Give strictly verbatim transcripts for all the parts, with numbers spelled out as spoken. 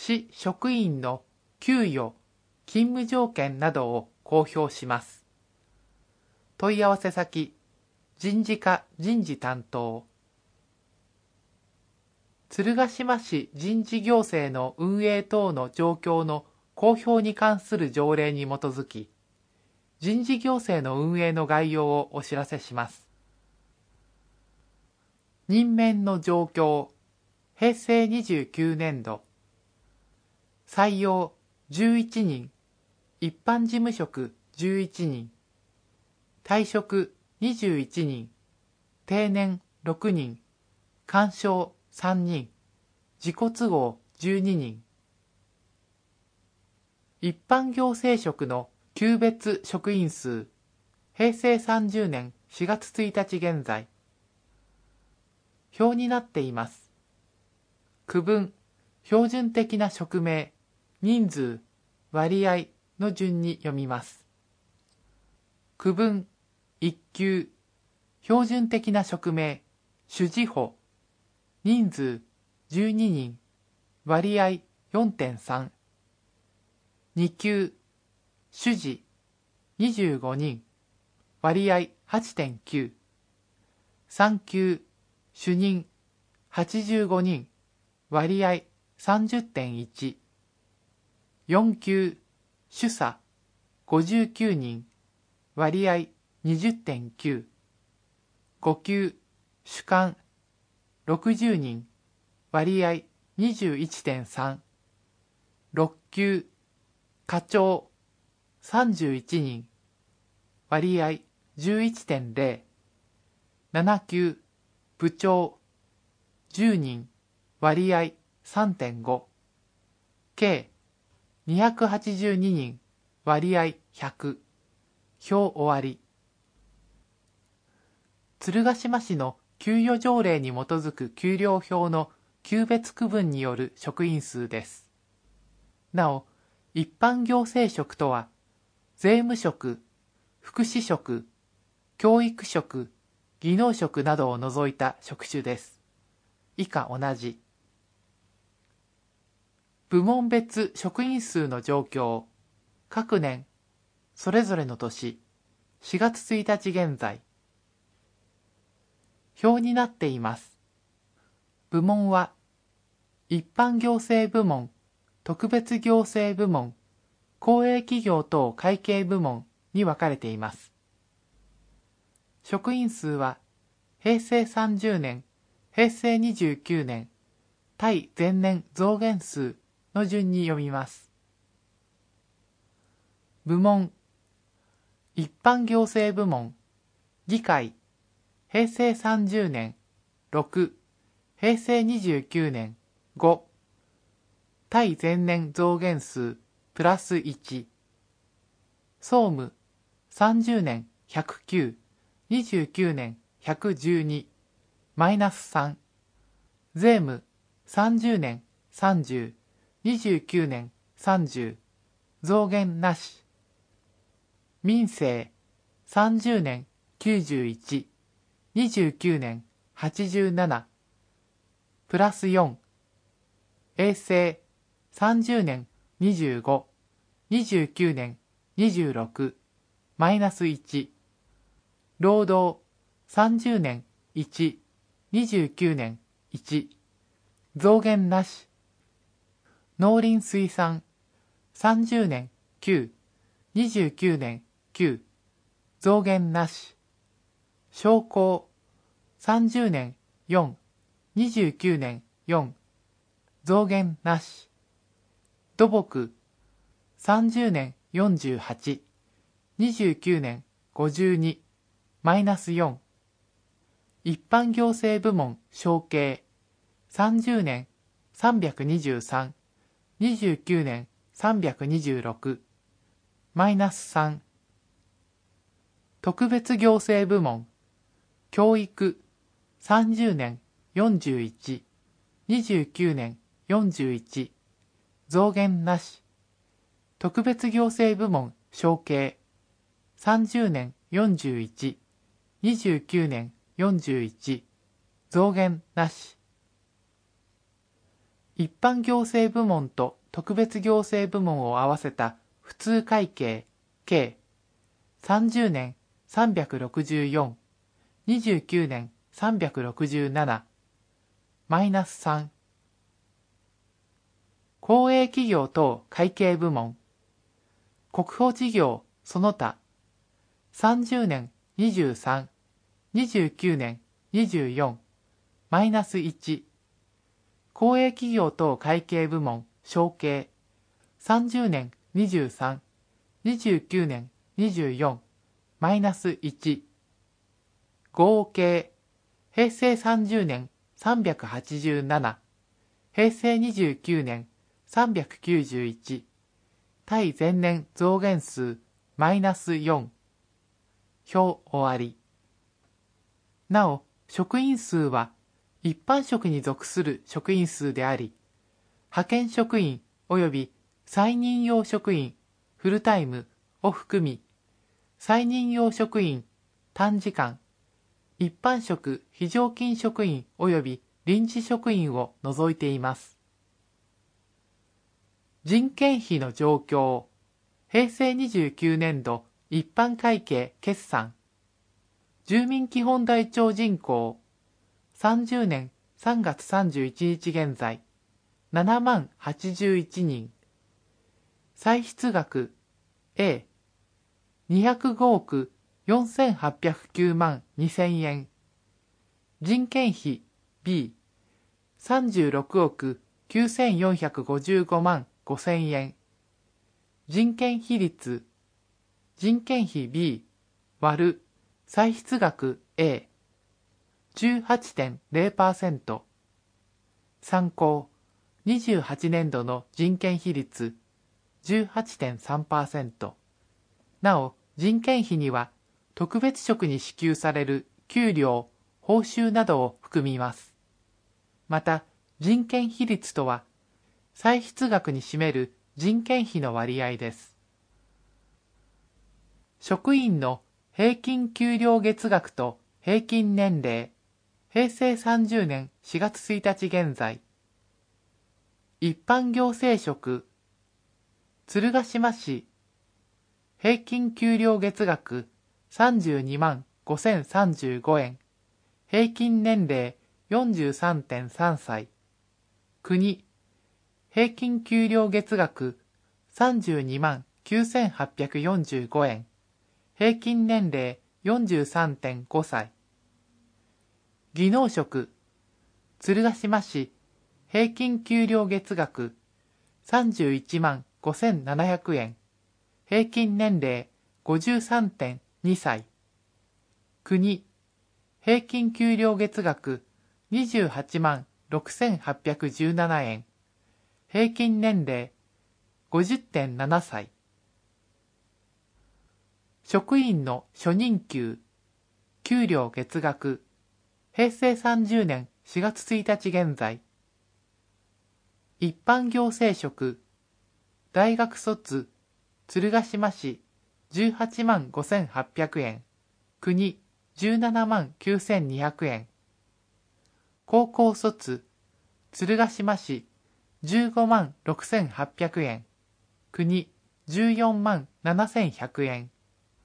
市職員の給与、勤務条件などを公表します。問い合わせ先、人事課人事担当。鶴ヶ島市人事行政の運営等の状況の公表に関する条例に基づき、人事行政の運営の概要をお知らせします。任免の状況、へいせいにじゅうきゅうねんど。採用じゅういちにん、一般事務職じゅういちにん、退職にじゅういちにん、定年ろくにん、鑑賞さんにん、自己都合じゅうににん。一般行政職の級別職員数、へいせいさんじゅうねんしがつついたち現在。表になっています。区分、標準的な職名、人数、割合の順に読みます。区分、いっ級、標準的な職名、主事補、人数じゅうににん、割合 よんてんさん。に級、主事、にじゅうごにん、割合 はちてんきゅう。さん級、主任、はちじゅうごにん、割合 さんじゅってんいち。よん級、主査、ごじゅうきゅうにん、割合 にじゅってんきゅう。ご級、主幹、ろくじゅうにん、割合 にじゅういってんさん。ろっ級、課長、さんじゅういちにん、割合 じゅういってんぜろ。なな級、部長、じゅうにん、割合 さんてんご。計にひゃくはちじゅうににん、割合ひゃく。表終わり。鶴ヶ島市の給与条例に基づく給料表の級別区分による職員数です。なお、一般行政職とは、税務職、福祉職、教育職、技能職などを除いた職種です。以下同じ。部門別職員数の状況、各年、それぞれの年、しがつついたち現在。表になっています。部門は、一般行政部門、特別行政部門、公営企業等会計部門に分かれています。職員数は、へいせいさんじゅうねん、へいせいにじゅうきゅうねん、対前年増減数の順に読みます。部門、一般行政部門、議会、へいせいさんじゅうねん、ろく、へいせいにじゅうきゅうねん、ご、対前年増減数、プラスいち。総務、さんじゅうねん、ひゃくきゅう、にじゅうきゅうねん、ひゃくじゅうに、マイナスさん。税務、さんじゅうねん、さんじゅう、にじゅうきゅうねん、さんじゅう、増減なし。民政、さんじゅうねん、きゅうじゅういち、にじゅうきゅうねん、はちじゅうなな、プラスよん。衛生、さんじゅうねん、にじゅうご、にじゅうきゅうねん、にじゅうろく、マイナスいち。労働、さんじゅうねん、いち、にじゅうきゅうねん、いち、増減なし。農林水産、さんじゅうねん、きゅう、にじゅうきゅうねん、きゅう、増減なし。商工、さんじゅうねん、よん、にじゅうきゅうねん、よん、増減なし。土木、さんじゅうねん、よんじゅうはち、にじゅうきゅうねん、ごじゅうに、マイナスよん。一般行政部門承継、さんじゅうねん、さんびゃくにじゅうさん、にじゅうきゅうねん、さんびゃくにじゅうろく、マイナスさん。特別行政部門、教育、さんじゅうねん、よんじゅういち、にじゅうきゅうねん、よんじゅういち、増減なし。特別行政部門承継、さんじゅうねん、よんじゅういち、にじゅうきゅうねん、よんじゅういち、増減なし。 一般行政部門と特別行政部門を合わせた普通会計計さんじゅうねんさんびゃくろくじゅうよん、にじゅうきゅうねんさんびゃくろくじゅうなな、マイナスさん。公営企業等会計部門、国保事業その他、さんじゅうねんにじゅうさん、にじゅうきゅうねんにじゅうよん、マイナスいち。公営企業等会計部門承継、さんじゅうねんにじゅうさん、にじゅうきゅうねんにじゅうよん、マイナスいち。合計、平成さんじゅうねんさんびゃくはちじゅうなな、平成にじゅうきゅうねんさんびゃくきゅうじゅういち、対前年増減数マイナスよん。表終わり。なお、職員数は一般職に属する職員数であり、派遣職員及び再任用職員フルタイムを含み、再任用職員短時間、一般職非常勤職員及び臨時職員を除いています。人件費の状況、平成にじゅうきゅうねんど一般会計決算、住民基本台帳人口、さんじゅうねんさんがつさんじゅういちにち現在、ななまんはちじゅういちにん。歳出額 A、にひゃくごおくよんせんはっぴゃくきゅうまんにせんえん。人件費 B、さんじゅうろくおくきゅうせんよんひゃくごじゅうごまんごせんえん。人件費率、人件費 B 割る歳出額 A、じゅうはちてんゼロパーセント。参考、にじゅうはちねんどの人件費率 じゅうはちてんさんパーセント。なお、人件費には特別職に支給される給料、報酬などを含みます。また、人件費率とは、歳出額に占める人件費の割合です。職員の平均給料月額と平均年齢、平成さんじゅうねんしがつついたち現在。一般行政職、鶴ヶ島市、平均給料月額さんじゅうにまんごせんさんじゅうごえん、平均年齢 よんじゅうさんてんさんさい。国、平均給料月額さんじゅうにまんきゅうせんはっぴゃくよんじゅうごえん、平均年齢 よんじゅうさんてんごさい。技能職、鶴ヶ島市、平均給料月額さんじゅういちまんごせんななひゃくえん、平均年齢 ごじゅうさんてんにさい。国、平均給料月額にじゅうはちまんろくせんはっぴゃくじゅうななえん、平均年齢 ごじゅってんななさい。職員の初任給、給料月額、平成さんじゅうねんしがつついたち現在。一般行政職、大学卒、鶴ヶ島市じゅうはちまんごせんはっぴゃくえん、国じゅうななまんきゅうせんにひゃくえん。高校卒、鶴ヶ島市じゅうごまんろくせんはっぴゃくえん、国じゅうよんまんななせんひゃくえん。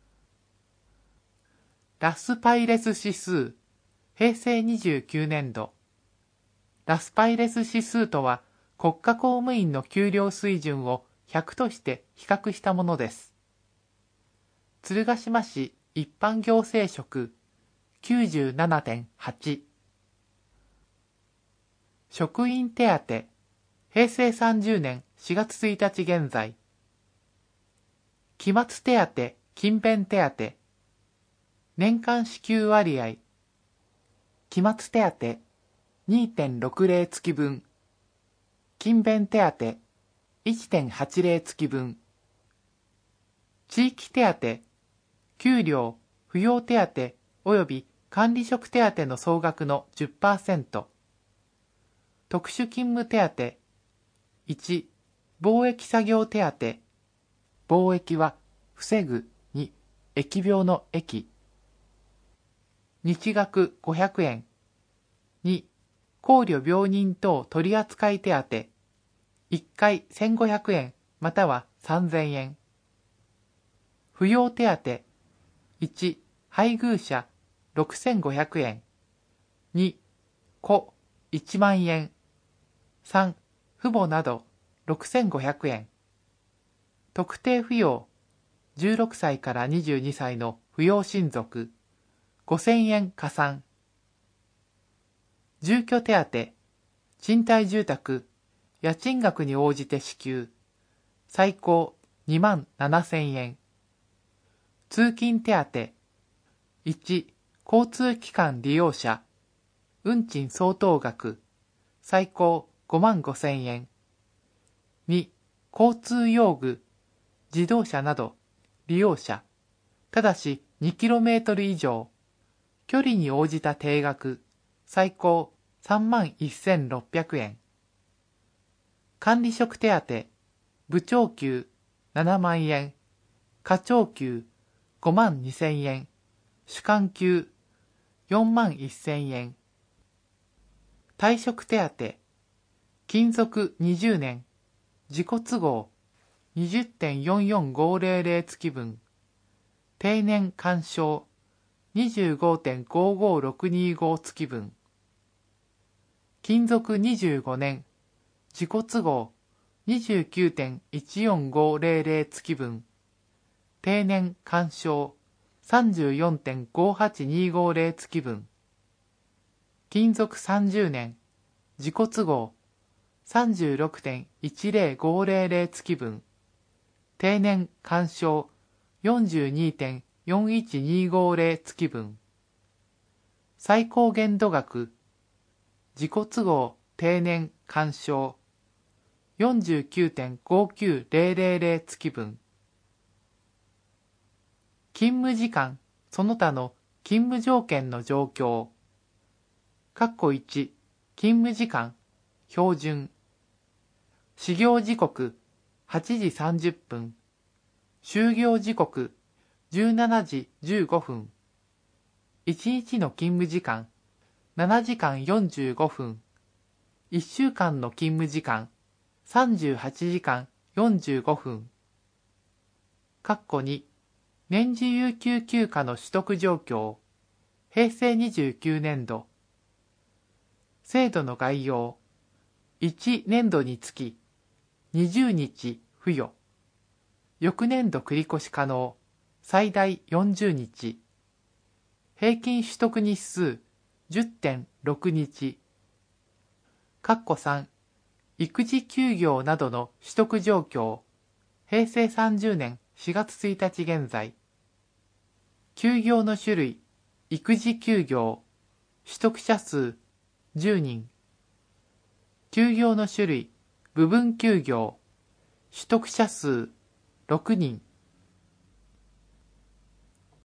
ラスパイレス指数、平成にじゅうきゅうねんど。ラスパイレス指数とは、国家公務員の給料水準をひゃくとして比較したものです。鶴ヶ島市一般行政職 きゅうじゅうななてんはち。職員手当、平成さんじゅうねんしがつついたち現在。期末手当、勤勉手当、年間支給割合、期末手当 にてんろくぜろ 月分、勤勉手当 いってんはちぜろ 月分、地域手当、給料、扶養手当及び管理職手当の総額の じゅっパーセント、特殊勤務手当、いち、貿易作業手当、貿易は防ぐに疫病の疫、日額ごひゃくえん、に、 考慮病人等取扱手当、いっかいせんごひゃくえんまたはさんぜんえん。扶養手当、いち、配偶者ろくせんごひゃくえん、に、子いちまんえん、さん、父母などろくせんごひゃくえん。特定扶養、じゅうろくさいからにじゅうにさいの扶養親族、ごせんえん加算。住居手当、賃貸住宅、家賃額に応じて支給、最高にまんななせんえん。通勤手当、いち、交通機関利用者、運賃相当額、最高ごまんごせんえん。に、交通用具、自動車など、利用者、ただし にキロメートル 以上、距離に応じた定額、最高さんまんせんろっぴゃくえん。管理職手当、部長給ななまんえん、課長給ごまんにせんえん、主幹給よんまんせんえん。退職手当、勤続にじゅうねん、自己都合 にじゅってんよんよんごぜろぜろ 月分、定年干渉 にじゅうごてんごごろくにご 月分、勤続にじゅうごねん、自己都合 にじゅうきゅうてんいちよんごぜろぜろ 月分、定年干渉 さんじゅうよんてんごはちにごぜろ 月分、勤続さんじゅうねん、自己都合 さんじゅうろくてんいちぜろごぜろぜろ 月分、定年干渉 よんじゅうにてんよんいちにごぜろ 月分、最高限度額、自己都合定年干渉 よんじゅうきゅうてんごきゅうぜろぜろぜろ 月分、勤務時間その他の勤務条件の状況、括弧いち、勤務時間、標準、始業時刻はちじさんじゅっぷん、終業時刻じゅうしちじじゅうごふん、いちにちの勤務時間ななじかんよんじゅうごふん、いっしゅうかんの勤務時間さんじゅうはちじかんよんじゅうごふん、括弧に、年次有給休暇の取得状況、へいせいにじゅうきゅうねんど、制度の概要、いちねんどにつきにじゅうにち付与、翌年度繰越可能、最大よんじゅうにち、平均取得日数 じゅってんろくにち、括弧さん、育児休業などの取得状況、へいせいさんじゅうねんしがつついたち現在、休業の種類、育児休業、取得者数じゅうにん、休業の種類、部分休業、取得者数ろくにん、